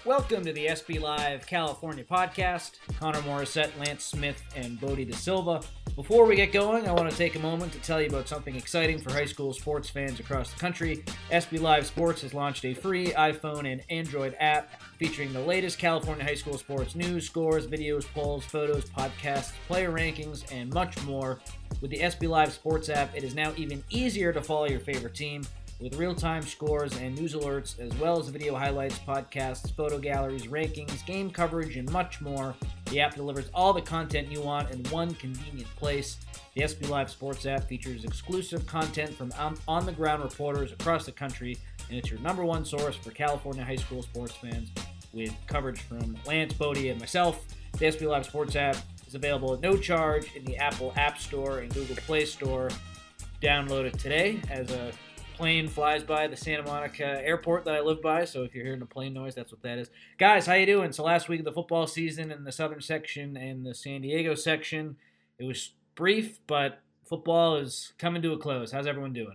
Welcome to the SB Live California podcast. Connor Morissette, Lance Smith, and Bodie De Silva. Before we get going, I want to take a moment to tell you about something exciting for high school sports fans across the country. SB Live Sports has launched a free iPhone and Android app featuring the latest California high school sports news, scores, videos, polls, photos, podcasts, player rankings, and much more. With the SB Live Sports app, it is now even easier to follow your favorite team. With real-time scores and news alerts, as well as video highlights, podcasts, photo galleries, rankings, game coverage, and much more, the app delivers all the content you want in one convenient place. The SB Live Sports app features exclusive content from on-the-ground reporters across the country, and it's your number one source for California high school sports fans, with coverage from Lance, Bodie, and myself. The SB Live Sports app is available at no charge in the Apple App Store and Google Play Store. Download it today as a plane flies by the Santa Monica airport that I live by, so if you're hearing a plane noise, that's what that is. Guys, how you doing? So last week of the football season in the southern section and the San Diego section, it was brief, but football is coming to a close. How's everyone doing?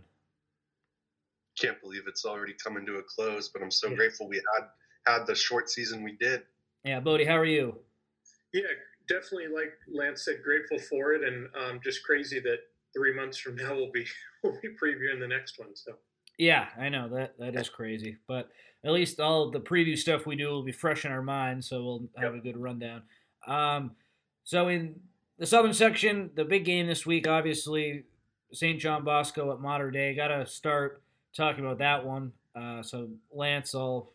Can't believe it's already coming to a close, but I'm so grateful we had the short season we did. Yeah, Bodie, how are you? Yeah, definitely, like Lance said, grateful for it, and just crazy that 3 months from now we'll be previewing the next one. So yeah, I know that is crazy, but at least all the preview stuff we do will be fresh in our minds, so we'll have a good rundown. So in the southern section, the big game this week, obviously, St. John Bosco at Mater Dei. Got to start talking about that one. So Lance, I'll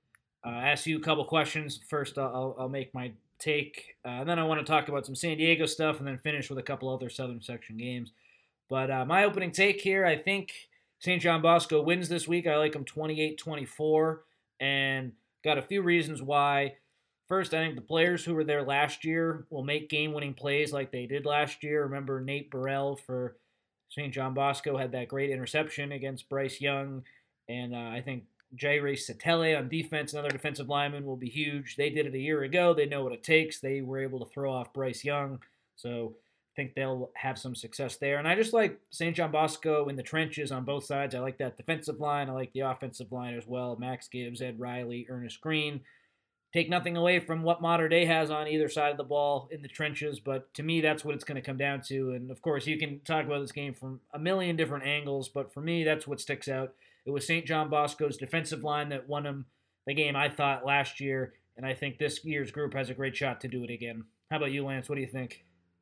ask you a couple questions. First, I'll make my take, and then I want to talk about some San Diego stuff, and then finish with a couple other southern section games. But my opening take here, I think St. John Bosco wins this week. I like them 28-24, and got a few reasons why. First, I think the players who were there last year will make game-winning plays like they did last year. Remember Nate Burrell for St. John Bosco had that great interception against Bryce Young, and I think Jaire Satele on defense, another defensive lineman, will be huge. They did it a year ago. They know what it takes. They were able to throw off Bryce Young, so I think they'll have some success there. And I just like St. John Bosco in the trenches on both sides. I like that defensive line. I like the offensive line as well. Max Gibbs, Ed Riley, Ernest Green. Take nothing away from what Mater Dei has on either side of the ball in the trenches, but to me, that's what it's going to come down to. And, of course, you can talk about this game from a million different angles, but for me, that's what sticks out. It was St. John Bosco's defensive line that won him the game, I thought, last year, and I think this year's group has a great shot to do it again. How about you, Lance? What do you think?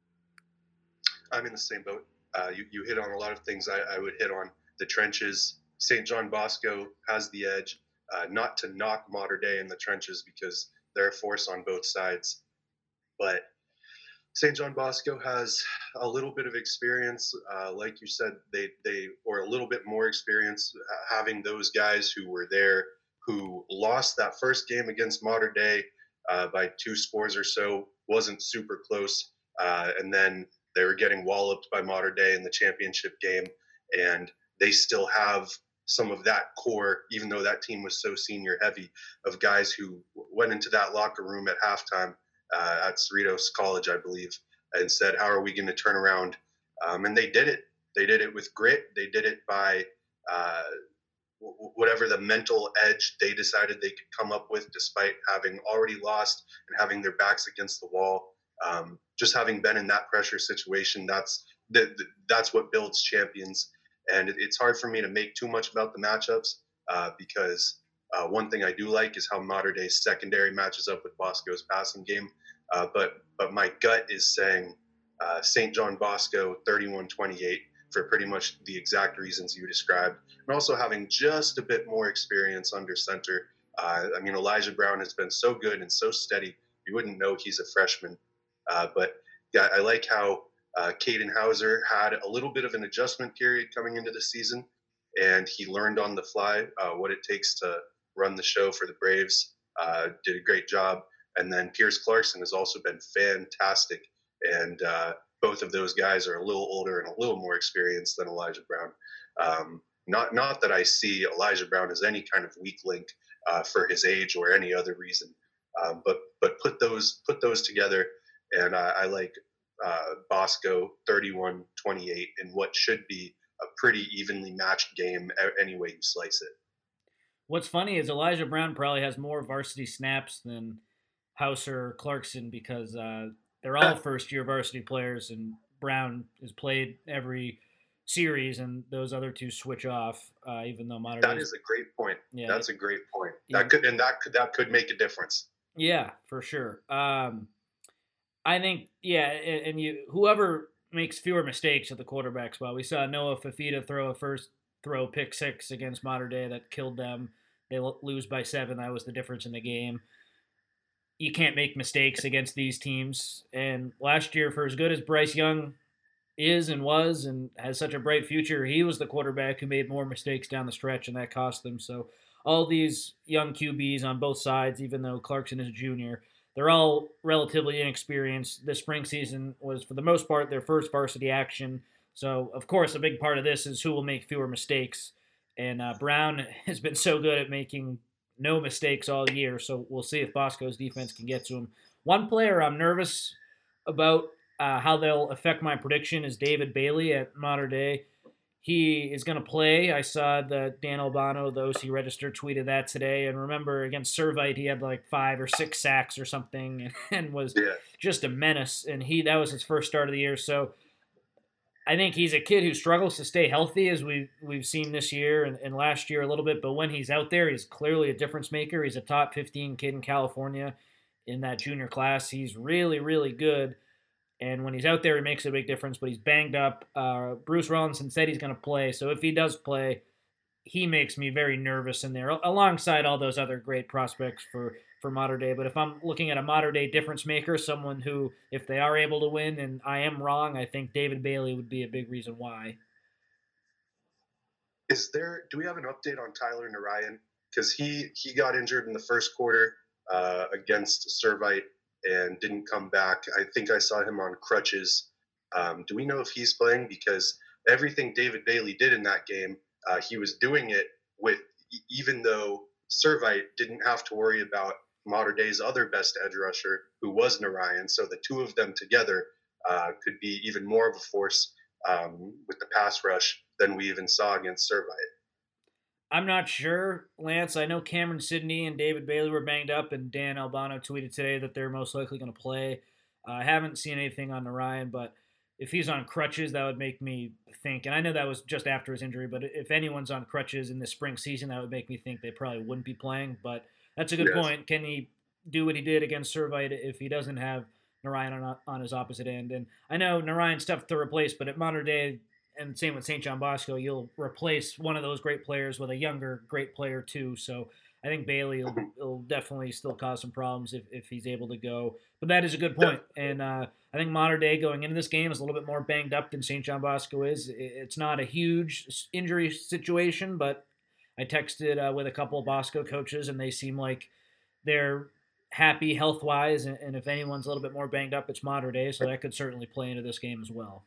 I'm in the same boat. You hit on a lot of things I would hit on. The trenches, St. John Bosco has the edge. Not to knock Mater Dei in the trenches because they're a force on both sides. But St. John Bosco has a little bit of experience. Like you said, they or a little bit more experience having those guys who were there, who lost that first game against Mater Dei by 2 scores or so, wasn't super close. And then they were getting walloped by Mater Dei in the championship game, and they still have some of that core, even though that team was so senior heavy, of guys who went into that locker room at halftime at Cerritos College, I believe, and said, how are we going to turn around? And they did it. They did it with grit. They did it by whatever the mental edge they decided they could come up with, despite having already lost and having their backs against the wall. Just having been in that pressure situation, that's what builds champions. And it's hard for me to make too much about the matchups because one thing I do like is how Mater Dei's secondary matches up with Bosco's passing game. But my gut is saying St. John Bosco 31-28 for pretty much the exact reasons you described. And also having just a bit more experience under center. Elijah Brown has been so good and so steady, you wouldn't know he's a freshman. But yeah, I like how Caden Hauser had a little bit of an adjustment period coming into the season, and he learned on the fly what it takes to run the show for the Braves. Did a great job. And then Pierce Clarkson has also been fantastic. And both of those guys are a little older and a little more experienced than Elijah Brown. Not that I see Elijah Brown as any kind of weak link for his age or any other reason. But put those together, and I like Bosco 31-28 in what should be a pretty evenly matched game any way you slice it. What's funny is Elijah Brown probably has more varsity snaps than Hauser or Clarkson because they're all first year varsity players, and Brown has played every series, and those other two switch off. Even though Mater That Day's, is a great point. yeah, That's a great point. even, That could make a difference. yeah, for sure. I think, yeah, and you whoever makes fewer mistakes at the quarterback spot. We saw Noah Fafita throw a first throw pick six against Mater Day that killed them. They lose by 7. That was the difference in the game. You can't make mistakes against these teams. And last year, for as good as Bryce Young is and was and has such a bright future, he was the quarterback who made more mistakes down the stretch, and that cost them. So all these young QBs on both sides, even though Clarkson is a junior, they're all relatively inexperienced. This spring season was, for the most part, their first varsity action. So, of course, a big part of this is who will make fewer mistakes. And Brown has been so good at making no mistakes all year. So we'll see if Bosco's defense can get to him. One player I'm nervous about how they'll affect my prediction is David Bailey at Mater Day. He is going to play. I saw that Dan Albano, the OC Register, tweeted that today. And remember, against Servite, he had like 5 or 6 sacks or something and was just a menace. And that was his first start of the year. So I think he's a kid who struggles to stay healthy, as we've seen this year and last year a little bit. But when he's out there, he's clearly a difference maker. He's a top 15 kid in California in that junior class. He's really, really good. And when he's out there, he makes a big difference, but he's banged up. Bruce Rollinson said he's going to play. So if he does play, he makes me very nervous in there, alongside all those other great prospects for Mater Day. But if I'm looking at a Mater Day difference maker, someone who, if they are able to win, and I am wrong, I think David Bailey would be a big reason why. Do we have an update on Tyler Narayan? Because he got injured in the first quarter against Servite and didn't come back. I think I saw him on crutches. Do we know if he's playing? Because everything David Bailey did in that game, he was doing it with, even though Servite didn't have to worry about Mater Day's other best edge rusher, who was Narayan. So the two of them together could be even more of a force with the pass rush than we even saw against Servite. I'm not sure, Lance. I know Cameron Sidney and David Bailey were banged up, and Dan Albano tweeted today that they're most likely going to play. I haven't seen anything on Narayan, but if he's on crutches, that would make me think, and I know that was just after his injury, but if anyone's on crutches in the spring season, that would make me think they probably wouldn't be playing. But that's a good point. Can he do what he did against Servite if he doesn't have Narayan on his opposite end? And I know Narayan's tough to replace, but at Mater Day, and same with St. John Bosco, you'll replace one of those great players with a younger great player too. So I think Bailey will definitely still cause some problems if he's able to go. But that is a good point. And I think Mater Day going into this game is a little bit more banged up than St. John Bosco is. It's not a huge injury situation, but I texted with a couple of Bosco coaches, and they seem like they're happy health-wise. And if anyone's a little bit more banged up, it's Mater Day, so that could certainly play into this game as well.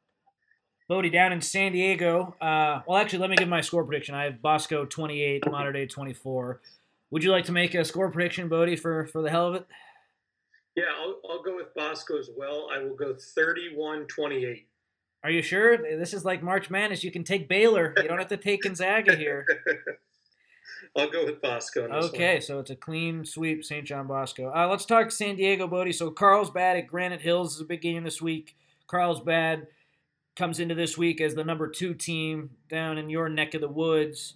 Bodie, down in San Diego. Well, actually, let me give my score prediction. I have Bosco 28, Mater Day 24. Would you like to make a score prediction, Bodie, for the hell of it? Yeah, I'll go with Bosco as well. I will go 31-28. Are you sure? This is like March Madness. You can take Baylor. You don't have to take Gonzaga here. I'll go with Bosco. Okay, so it's a clean sweep, St. John Bosco. Let's talk San Diego, Bodie. So Carlsbad at Granite Hills is a big game this week. Carlsbad comes into this week as the number 2 team down in your neck of the woods.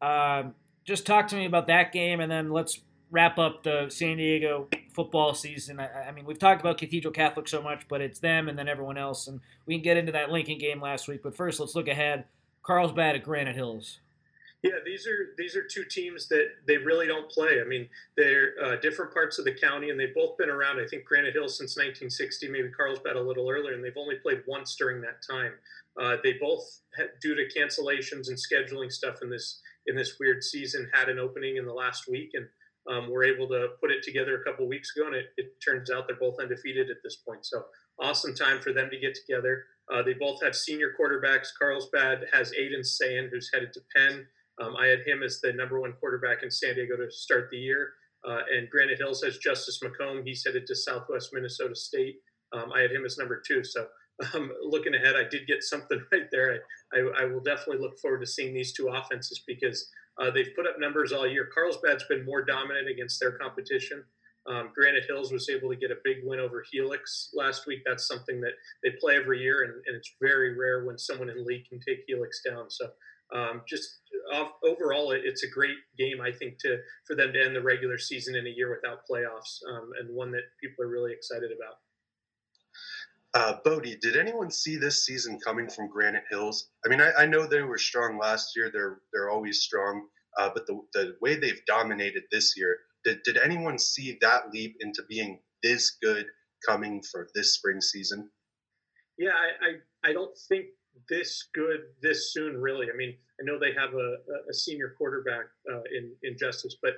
Just talk to me about that game, and then let's wrap up the San Diego football season. I mean, we've talked about Cathedral Catholic so much, but it's them and then everyone else, and we can get into that Lincoln game last week. But first, let's look ahead. Carlsbad at Granite Hills. Yeah, these are two teams that they really don't play. I mean, they're different parts of the county, and they've both been around. I think Granite Hills since 1960, maybe Carlsbad a little earlier, and they've only played once during that time. They both, due to cancellations and scheduling stuff in this weird season, had an opening in the last week, and were able to put it together a couple weeks ago, and it turns out they're both undefeated at this point. So awesome time for them to get together. They both have senior quarterbacks. Carlsbad has Aiden Sayan, who's headed to Penn. I had him as the number 1 quarterback in San Diego to start the year. And Granite Hills has Justice McComb. He's headed to Southwest Minnesota State. I had him as number 2. So looking ahead, I did get something right there. I will definitely look forward to seeing these two offenses because They've put up numbers all year. Carlsbad's been more dominant against their competition. Granite Hills was able to get a big win over Helix last week. That's something that they play every year, and it's very rare when someone in league can take Helix down. So just overall, it's a great game, I think, for them to end the regular season in a year without playoffs, and one that people are really excited about. Bodie, did anyone see this season coming from Granite Hills? I mean, I know they were strong last year. They're always strong, but the way they've dominated this year, did anyone see that leap into being this good coming for this spring season? Yeah, I don't think this good this soon, really. I mean, I know they have a senior quarterback in Justice, but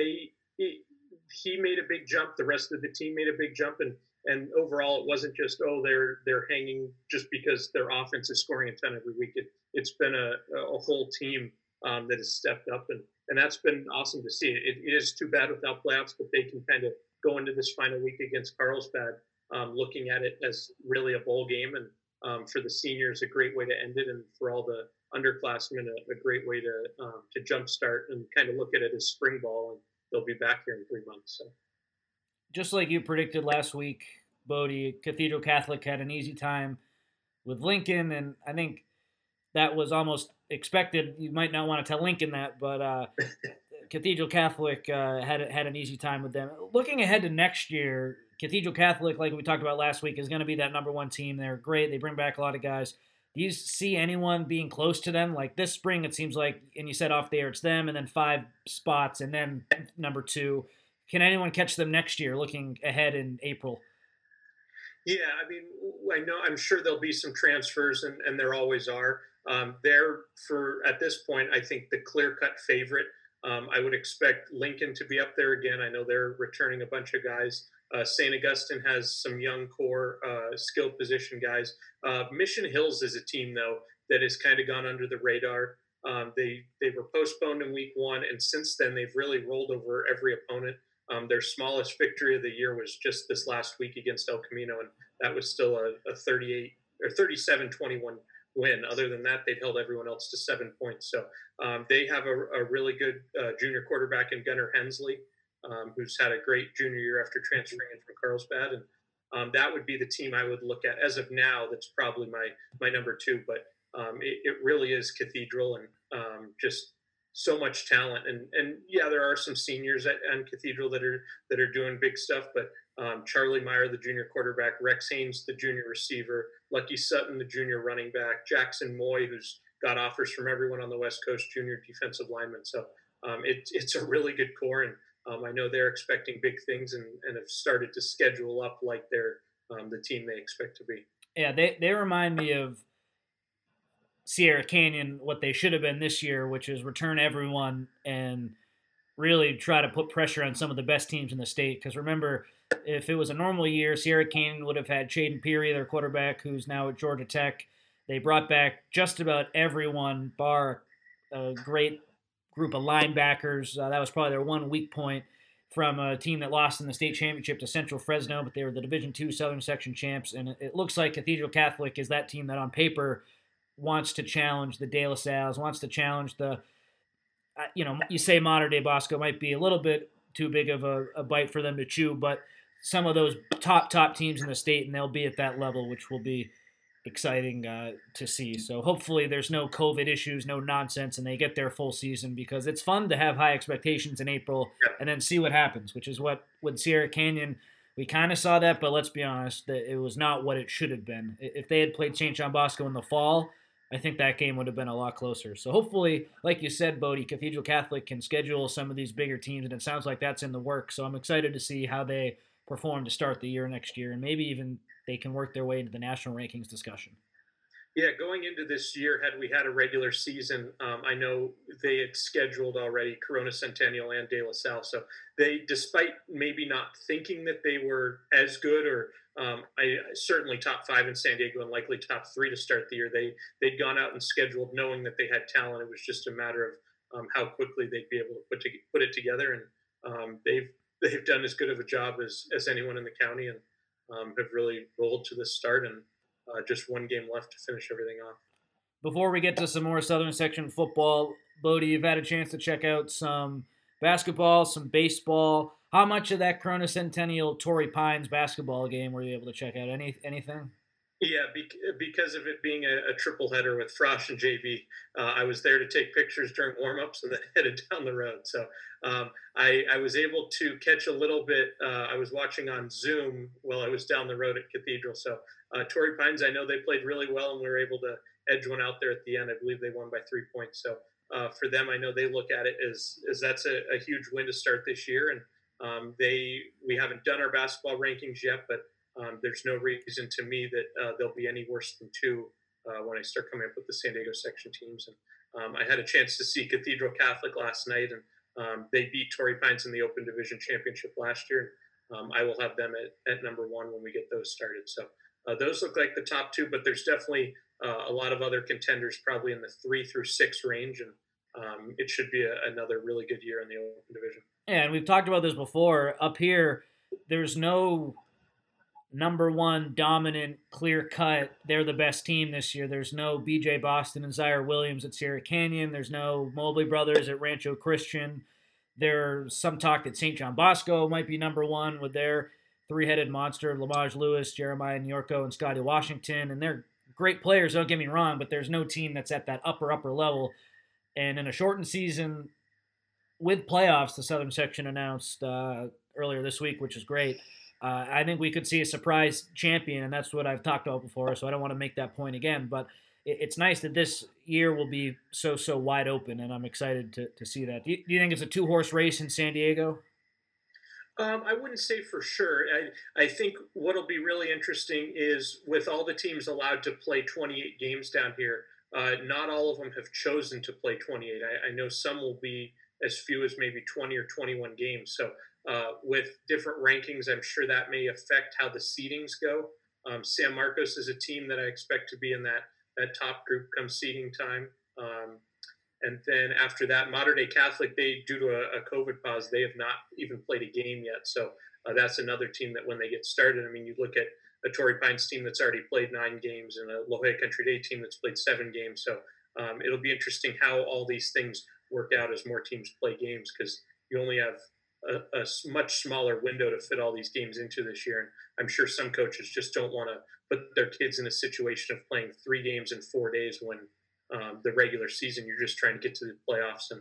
he made a big jump. The rest of the team made a big jump, and overall, it wasn't just they're hanging just because their offense is scoring a ton every week. It's been a whole team that has stepped up, and that's been awesome to see. It is too bad without playoffs, but they can kind of go into this final week against Carlsbad, looking at it as really a bowl game, and for the seniors, a great way to end it, and for all the underclassmen, a great way to jumpstart and kind of look at it as spring ball, and they'll be back here in 3 months. So. Just like you predicted last week, Bodie, Cathedral Catholic had an easy time with Lincoln, and I think that was almost expected. You might not want to tell Lincoln that, but Cathedral Catholic had an easy time with them. Looking ahead to next year, Cathedral Catholic, like we talked about last week, is going to be that number one team. They're great. They bring back a lot of guys. Do you see anyone being close to them? Like this spring, it seems like, and you said off the air, it's them, and then 5 spots, and then number 2. Can anyone catch them next year, looking ahead in April? Yeah, I mean, I'm sure there'll be some transfers, and there always are. They're, at this point, I think the clear-cut favorite. I would expect Lincoln to be up there again. I know they're returning a bunch of guys. St. Augustine has some young core skilled position guys. Mission Hills is a team, though, that has kind of gone under the radar. They were postponed in week 1, and since then they've really rolled over every opponent. Their smallest victory of the year was just this last week against El Camino, and that was still a 38 or 37-21 win. Other than that, they'd held everyone else to 7 points. So they have a really good junior quarterback in Gunnar Hensley, who's had a great junior year after transferring in from Carlsbad, and that would be the team I would look at as of now. That's probably my number 2, but it really is Cathedral, and just so much talent, and yeah, there are some seniors at Cathedral that are doing big stuff, but Charlie Meyer, the junior quarterback, Rex Haynes, the junior receiver, Lucky Sutton, the junior running back, Jackson Moy, who's got offers from everyone on the West Coast, junior defensive lineman. So it's a really good core, and I know they're expecting big things, and have started to schedule up like they're the team they expect to be. Yeah, they remind me of Sierra Canyon, what they should have been this year, which is return everyone and really try to put pressure on some of the best teams in the state. Because remember, if it was a normal year, Sierra Canyon would have had Shaden Peary, their quarterback, who's now at Georgia Tech. They brought back just about everyone, bar a great group of linebackers. That was probably their one weak point from a team that lost in the state championship to Central Fresno, but they were the Division II Southern Section champs. And it looks like Cathedral Catholic is that team that on paper wants to challenge the De La Salles, wants to challenge the, you say Mater Dei Bosco might be a little bit too big of a bite for them to chew, but some of those top teams in the state, and they'll be at that level, which will be exciting to see. So hopefully there's no COVID issues, no nonsense, and they get their full season, because it's fun to have high expectations in April and then see what happens, which is what with Sierra Canyon, we kind of saw that, but let's be honest, that it was not what it should have been. If they had played St. John Bosco in the fall, I think that game would have been a lot closer. So hopefully, like you said, Bodie, Cathedral Catholic can schedule some of these bigger teams, and it sounds like that's in the works. So I'm excited to see how they perform to start the year next year, and maybe even they can work their way into the national rankings discussion. Yeah, going into this year, had we had a regular season, I know they had scheduled already Corona Centennial and De La Salle. So they, despite maybe not thinking that they were as good, or certainly top 5 in San Diego and likely top 3 to start the year, they'd gone out and scheduled knowing that they had talent. It was just a matter of how quickly they'd be able to put it together. And they've done as good of a job as anyone in the county, and have really rolled to this start, and just one game left to finish everything off. Before we get to some more Southern Section football, Bodie, you've had a chance to check out some basketball, some baseball. How much of that Corona Centennial Torrey Pines basketball game were you able to check out? Anything? Yeah, because of it being a triple header with Frosh and JB, I was there to take pictures during warmups and then headed down the road. So I was able to catch a little bit. I was watching on Zoom while I was down the road at Cathedral. So Torrey Pines, I know they played really well, and we were able to edge one out there at the end. I believe they won by 3 points. So for them, I know they look at it as that's a huge win to start this year. And we haven't done our basketball rankings yet, but there's no reason to me that they'll be any worse than two when I start coming up with the San Diego section teams. And I had a chance to see Cathedral Catholic last night, and they beat Torrey Pines in the Open Division Championship last year. I will have them at number one when we get those started. So those look like the top two, but there's definitely a lot of other contenders probably in the 3 through 6 range, and it should be another really good year in the Open Division. Yeah, and we've talked about this before. Up here, there's no number one dominant, clear cut. They're the best team this year. There's no BJ Boston and Zaire Williams at Sierra Canyon. There's no Mobley brothers at Rancho Christian. There's some talk that St. John Bosco might be number one with their three-headed monster, Lamage Lewis, Jeremiah Nyorko, and Scotty Washington. And they're great players, don't get me wrong, but there's no team that's at that upper level. And in a shortened season with playoffs, the Southern Section announced earlier this week, which is great. I think we could see a surprise champion, and that's what I've talked about before, so I don't want to make that point again. But it's nice that this year will be so wide open, and I'm excited to see that. Do you think it's a 2-horse race in San Diego? I wouldn't say for sure. I think what'll be really interesting is with all the teams allowed to play 28 games down here, not all of them have chosen to play 28. I know some will be as few as maybe 20 or 21 games. So with different rankings, I'm sure that may affect how the seedings go. San Marcos is a team that I expect to be in that top group come seeding time. And then after that, Mater Dei Catholic, due to a COVID pause, they have not even played a game yet. So that's another team that when they get started, I mean, you look at a Torrey Pines team that's already played 9 games and a La Jolla Country Day team that's played 7 games. So it'll be interesting how all these things work out as more teams play games, because you only have a much smaller window to fit all these games into this year. And I'm sure some coaches just don't want to put their kids in a situation of playing 3 games in 4 days when the regular season, you're just trying to get to the playoffs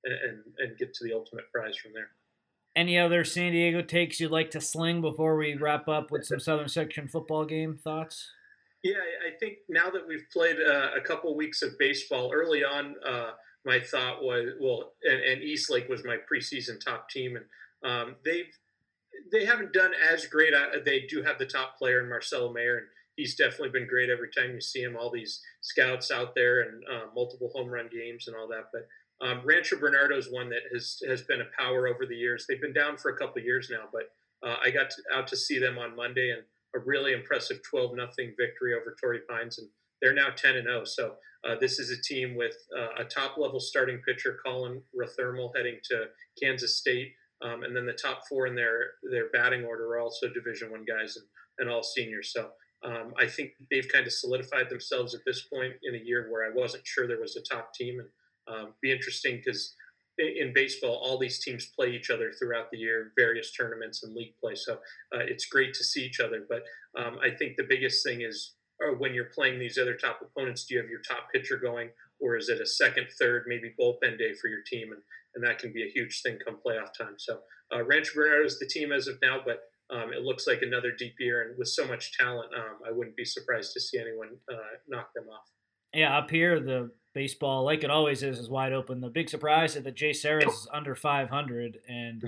and get to the ultimate prize from there. Any other San Diego takes you'd like to sling before we wrap up with some Southern Section football game thoughts? Yeah, I think now that we've played a couple weeks of baseball, early on, my thought was, and Eastlake was my preseason top team, and they haven't done as great. They do have the top player in Marcelo Mayer, and he's definitely been great every time you see him. All these scouts out there and multiple home run games and all that. But Rancho Bernardo is one that has been a power over the years. They've been down for a couple of years now, but I got out to see them on Monday, and a really impressive 12-0 victory over Torrey Pines, and they're now 10-0. So this is a team with a top-level starting pitcher, Colin Rothermal, heading to Kansas State, and then the top 4 in their batting order are also Division I guys and all seniors. So I think they've kind of solidified themselves at this point in a year where I wasn't sure there was a top team, and be interesting because in baseball, all these teams play each other throughout the year, various tournaments and league play. So it's great to see each other. But I think the biggest thing is when you're playing these other top opponents, do you have your top pitcher going, or is it a second, third, maybe bullpen day for your team? And that can be a huge thing come playoff time. So Rancho Bernardo is the team as of now, but it looks like another deep year. And with so much talent, I wouldn't be surprised to see anyone knock them off. Yeah, up here, the baseball, like it always is wide open. The big surprise is that Jay Sarris is under 500, and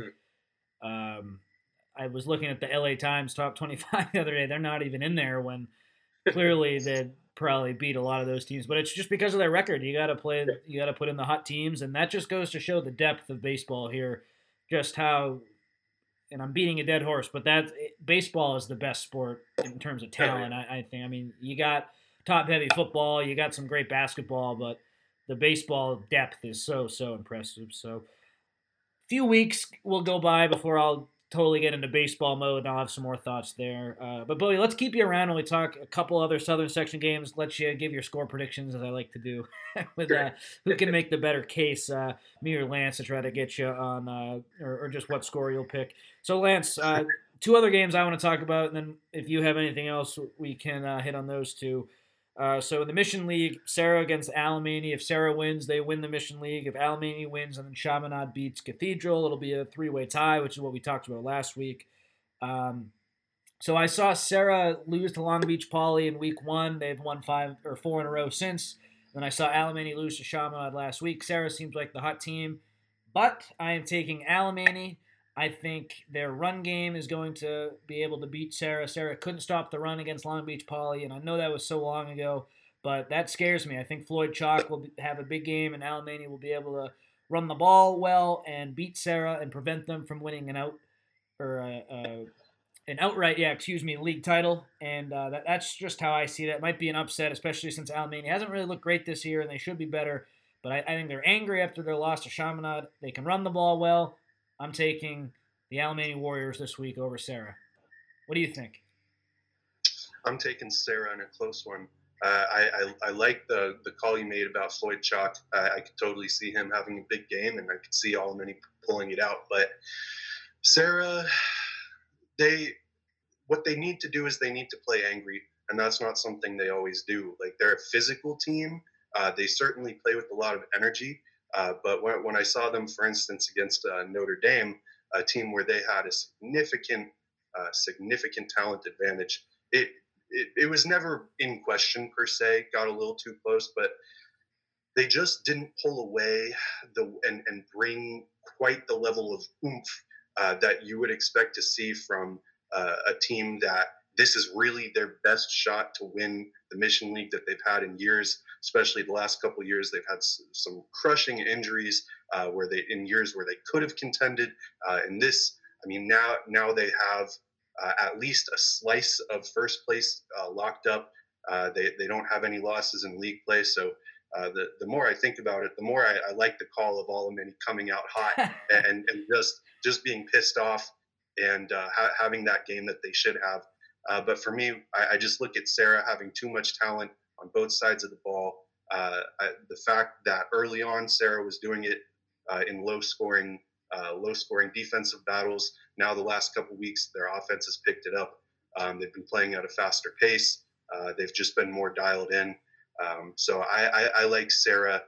I was looking at the LA Times top 25 the other day. They're not even in there when clearly they'd probably beat a lot of those teams. But it's just because of their record. You got to put in the hot teams, and that just goes to show the depth of baseball here, just how. And I'm beating a dead horse, but baseball is the best sport in terms of talent. I think. I mean, you got top-heavy football, you got some great basketball, but the baseball depth is so impressive. So, few weeks will go by before I'll totally get into baseball mode, and I'll have some more thoughts there. But Billy, let's keep you around when we talk a couple other Southern Section games. Let you give your score predictions, as I like to do, with who can make the better case, me or Lance, to try to get you on, or just what score you'll pick. So, Lance, two other games I want to talk about, and then if you have anything else, we can hit on those two. So in the Mission League, Sarah against Alemany. If Sarah wins, they win the Mission League. If Alemany wins and then Chaminade beats Cathedral, it'll be a three-way tie, which is what we talked about last week. So I saw Sarah lose to Long Beach Poly in week 1. They've won 5 or 4 in a row since. Then I saw Alemany lose to Chaminade last week. Sarah seems like the hot team, but I am taking Alemany. I think their run game is going to be able to beat Sarah. Sarah couldn't stop the run against Long Beach Poly, and I know that was so long ago, but that scares me. I think Floyd Chalk will have a big game, and Alemany will be able to run the ball well and beat Sarah and prevent them from winning an outright league title. And that's just how I see that. It might be an upset, especially since Alemany hasn't really looked great this year, and they should be better. But I think they're angry after their loss to Chaminade. They can run the ball well. I'm taking the Alemany Warriors this week over Sarah. What do you think? I'm taking Sarah in a close one. I like the call you made about Floyd Chalk. I could totally see him having a big game, and I could see Alemany pulling it out. But Sarah, what they need to do is they need to play angry, and that's not something they always do. Like, they're a physical team. They certainly play with a lot of energy. But when I saw them, for instance, against Notre Dame, a team where they had a significant talent advantage, it was never in question per se. Got a little too close, but they just didn't pull away and bring quite the level of oomph that you would expect to see from a team that this is really their best shot to win the Mission League that they've had in years. Especially the last couple of years, they've had some crushing injuries in years where they could have contended. And this, I mean, now they have at least a slice of first place locked up. They don't have any losses in league play. So the more I think about it, the more I like the call of Alemany coming out hot and just being pissed off and having that game that they should have. But for me, I just look at Sarah having too much talent on both sides of the ball. The fact that early on Sarah was doing it in low scoring defensive battles. Now the last couple of weeks, their offense has picked it up. They've been playing at a faster pace. They've just been more dialed in. So I like Sarah.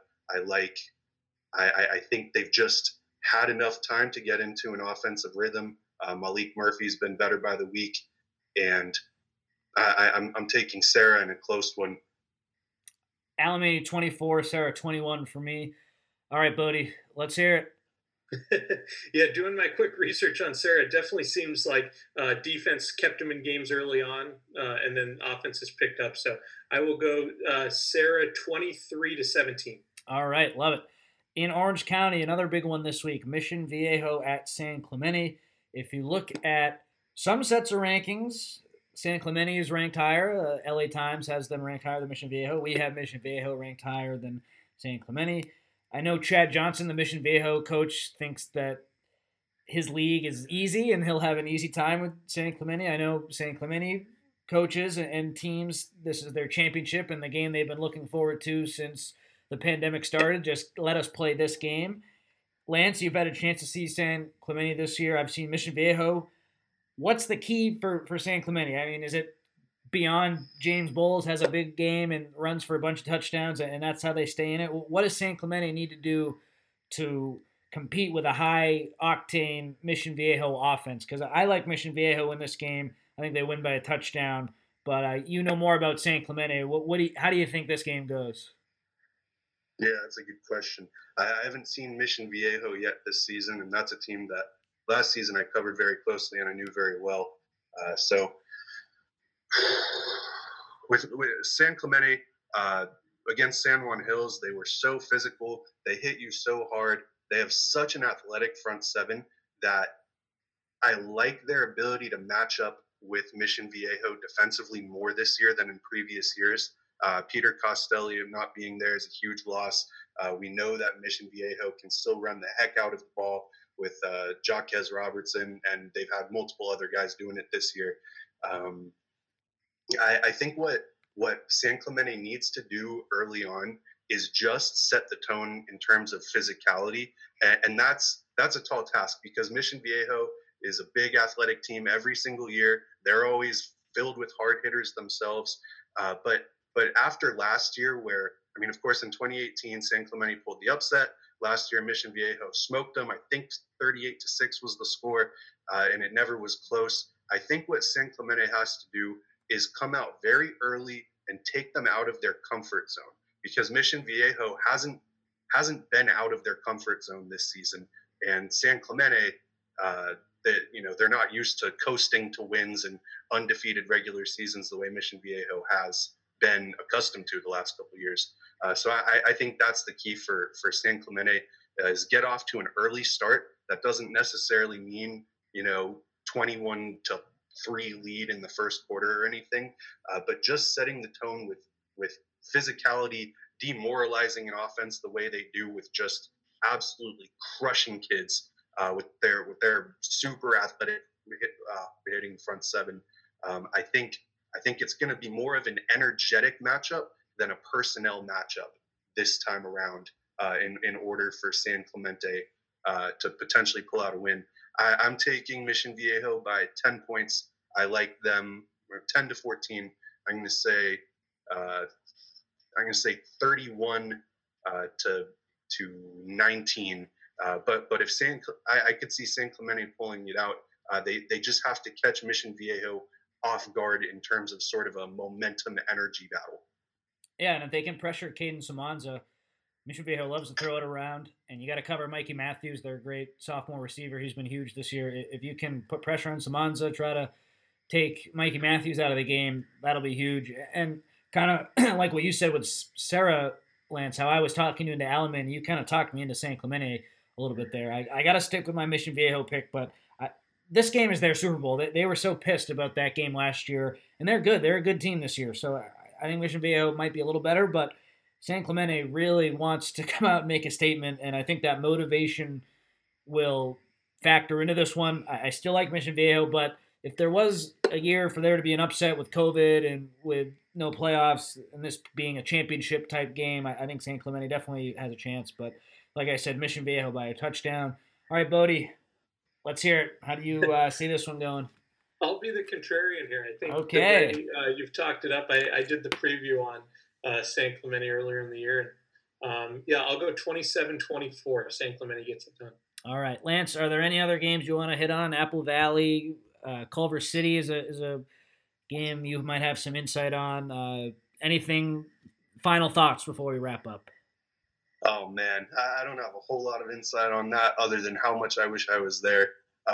I think they've just had enough time to get into an offensive rhythm. Malik Murphy's been better by the week, and I'm taking Sarah in a close one. Alemany 24, Sarah 21 for me. All right, Bodie, let's hear it. Yeah, doing my quick research on Sarah, it definitely seems like defense kept them in games early on, and then offense has picked up. So I will go Sarah 23-17. All right, love it. In Orange County, another big one this week, Mission Viejo at San Clemente. If you look at some sets of rankings, San Clemente is ranked higher. LA Times has them ranked higher than Mission Viejo. We have Mission Viejo ranked higher than San Clemente. I know Chad Johnson, the Mission Viejo coach, thinks that his league is easy and he'll have an easy time with San Clemente. I know San Clemente coaches and teams, this is their championship and the game they've been looking forward to since the pandemic started. Just let us play this game. Lance, you've had a chance to see San Clemente this year. I've seen Mission Viejo. What's the key for San Clemente? I mean, is it beyond James Bowles has a big game and runs for a bunch of touchdowns, and that's how they stay in it? What does San Clemente need to do to compete with a high-octane Mission Viejo offense? Because I like Mission Viejo in this game. I think they win by a touchdown. But you know more about San Clemente. How do you think this game goes? Yeah, that's a good question. I haven't seen Mission Viejo yet this season, and that's a team that last season I covered very closely and I knew very well. So with San Clemente against San Juan Hills, they were so physical. They hit you so hard. They have such an athletic front seven that I like their ability to match up with Mission Viejo defensively more this year than in previous years. Peter Costelli not being there is a huge loss. We know that Mission Viejo can still run the heck out of the ball. Jaquez Robertson, and they've had multiple other guys doing it this year. I think what San Clemente needs to do early on is just set the tone in terms of physicality, and that's a tall task because Mission Viejo is a big athletic team every single year. They're always filled with hard hitters themselves, but after last year, where I mean, of course, in 2018, San Clemente pulled the upset. Last year, Mission Viejo smoked them. I think 38-6 was the score, and it never was close. I think what San Clemente has to do is come out very early and take them out of their comfort zone, because Mission Viejo hasn't been out of their comfort zone this season, and San Clemente, they're not used to coasting to wins and undefeated regular seasons the way Mission Viejo has been accustomed to the last couple of years. So I think that's the key for San Clemente, is get off to an early start. That doesn't necessarily mean 21-3 lead in the first quarter or anything, but just setting the tone with physicality, demoralizing an offense the way they do, with just absolutely crushing kids with their super athletic hitting front seven. I think it's going to be more of an energetic matchup than a personnel matchup this time around, in order for San Clemente to potentially pull out a win. I'm taking Mission Viejo by 10 points. I like them 10-14. I'm going to say 31 to 19. But if I could see San Clemente pulling it out. They just have to catch Mission Viejo off guard in terms of sort of a momentum energy battle. Yeah, and if they can pressure Caden Samanza, Mission Viejo loves to throw it around, and you got to cover Mikey Matthews, their great sophomore receiver. He's been huge this year. If you can put pressure on Samanza, try to take Mikey Matthews out of the game, that'll be huge. And kind of like what you said with Sarah, Lance, how I was talking you into Alaman, you kind of talked me into San Clemente a little bit there. I got to stick with my Mission Viejo pick, but this game is their Super Bowl. They were so pissed about that game last year, and they're good. They're a good team this year. So I think Mission Viejo might be a little better, but San Clemente really wants to come out and make a statement, and I think that motivation will factor into this one. I still like Mission Viejo, but if there was a year for there to be an upset with COVID and with no playoffs and this being a championship type game, I think San Clemente definitely has a chance. But like I said, Mission Viejo by a touchdown. All right, Bodie, let's hear it. How do you see this one going? I'll be the contrarian here. I think okay. The way, you've talked it up. I did the preview on San Clemente earlier in the year. I'll go 27-24. San Clemente gets it done. All right, Lance, are there any other games you want to hit on? Apple Valley, Culver City is a game you might have some insight on. Anything? Final thoughts before we wrap up? Oh man, I don't have a whole lot of insight on that other than how much I wish I was there.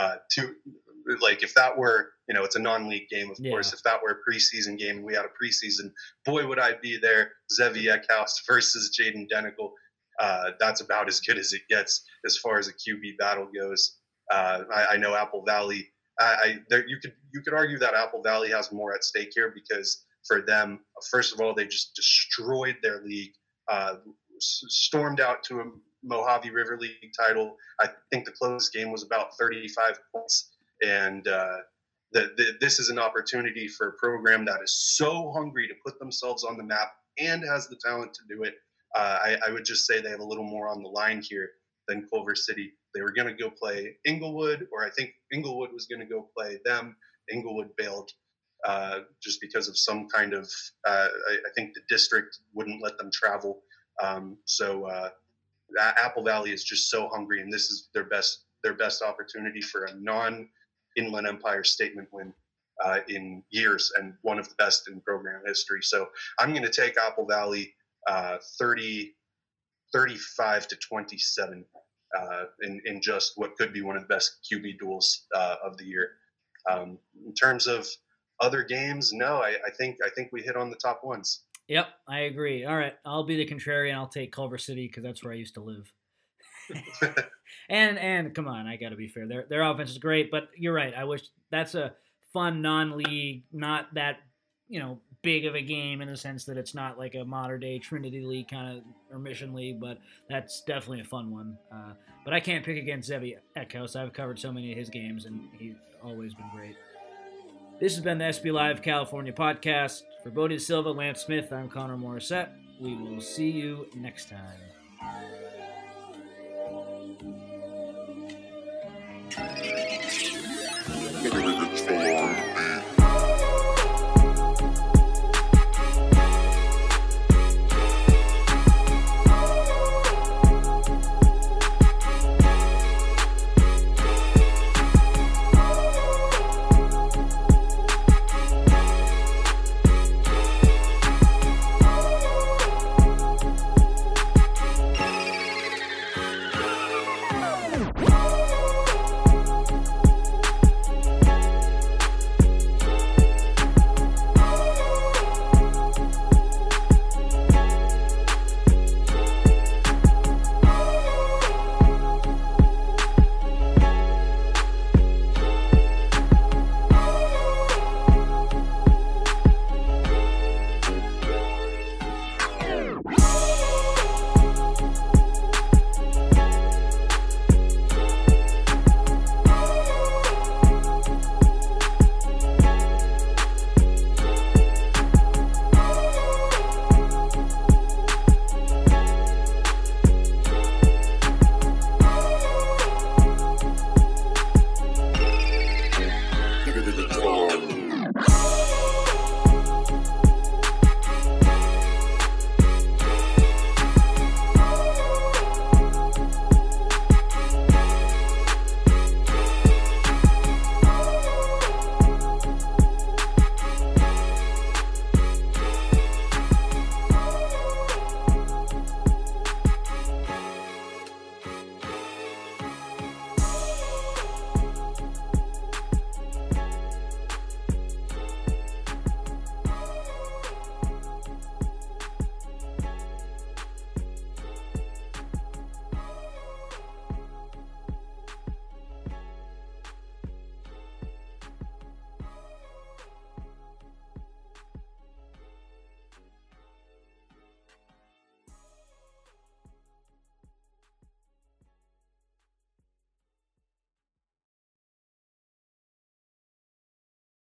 If that were, it's a non-league game, of course. If that were a preseason game and we had a preseason, boy, would I be there. Zevi Eckhouse versus Jaden Denikel. That's about as good as it gets as far as a QB battle goes. I know Apple Valley. You could argue that Apple Valley has more at stake here, because for them, first of all, they just destroyed their league, stormed out to a Mojave River League title. I think the closest game was about 35 points. And this is an opportunity for a program that is so hungry to put themselves on the map and has the talent to do it. I would just say they have a little more on the line here than Culver City. They were going to go play Inglewood, or I think Inglewood was going to go play them. Inglewood bailed just because of some kind of, I think the district wouldn't let them travel. Apple Valley is just so hungry, and this is their best opportunity for a non-Inland Empire statement win in years, and one of the best in program history. So I'm going to take Apple Valley 35-27 in just what could be one of the best QB duels of the year. In terms of other games, no, I think we hit on the top ones. Yep, I agree. All right, I'll be the contrarian. I'll take Culver City because that's where I used to live. and come on, I got to be fair. Their offense is great, but you're right. I wish that's a fun non-league, not that big of a game in the sense that it's not like a modern day Trinity League kind of or Mission League, but that's definitely a fun one. But I can't pick against Zevi Eckhouse. I've covered so many of his games, and he's always been great. This has been the SB Live California podcast. For Bodie Silva, Lance Smith, I'm Connor Morissette. We will see you next time.